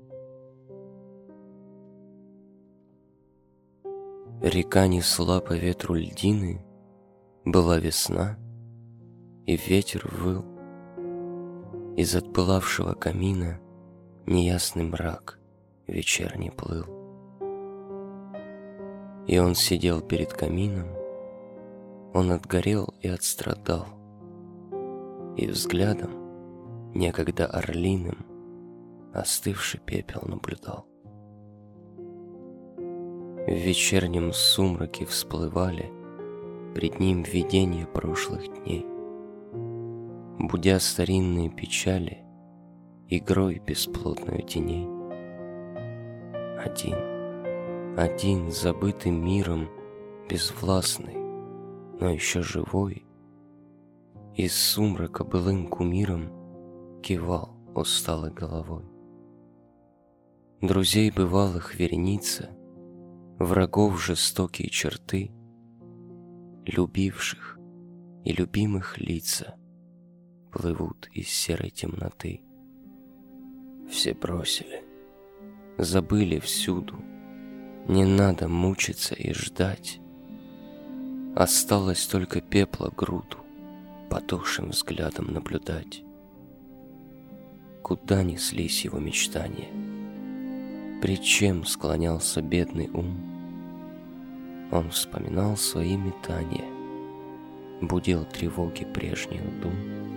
Река несла по ветру льдины, была весна, и ветер выл. Из отпылавшего камина неясный мрак вечерний плыл. И он сидел перед камином, он отгорел и отстрадал, и взглядом, некогда орлиным, остывший пепел наблюдал. В вечернем сумраке всплывали пред ним видения прошлых дней, будя старинные печали игрой бесплотную теней. Один, забытый миром, безвластный, но еще живой, из сумрака былым кумиром кивал усталой головой. Друзей бывалых вереница, врагов жестокие черты, любивших и любимых лица плывут из серой темноты. Все бросили, забыли всюду, не надо мучиться и ждать. Осталось только пепла груду потухшим взглядом наблюдать. Куда неслись его мечтания? Пред чем склонялся бедный ум? Он вспоминал свои метания, будил тревоги прежних дум.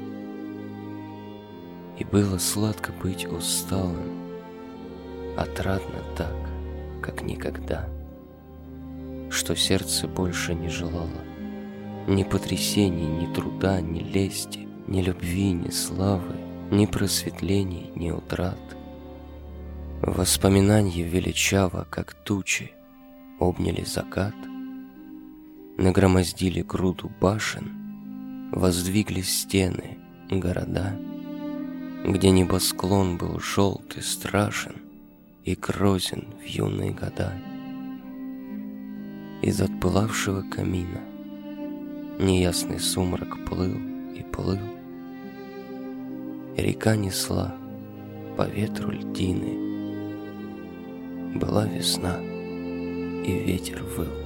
И было сладко быть усталым, отрадно так, как никогда, что сердце больше не желало ни потрясений, ни труда, ни лести, ни любви, ни славы, ни просветлений, ни утрат. Воспоминания величаво, как тучи, обняли закат, нагромоздили груду башен, воздвигли стены, города, где небосклон был желт и страшен и грозен в юные года. Из отпылавшего камина неясный сумрак плыл и плыл. Река несла по ветру льдины. Была весна, и ветер выл.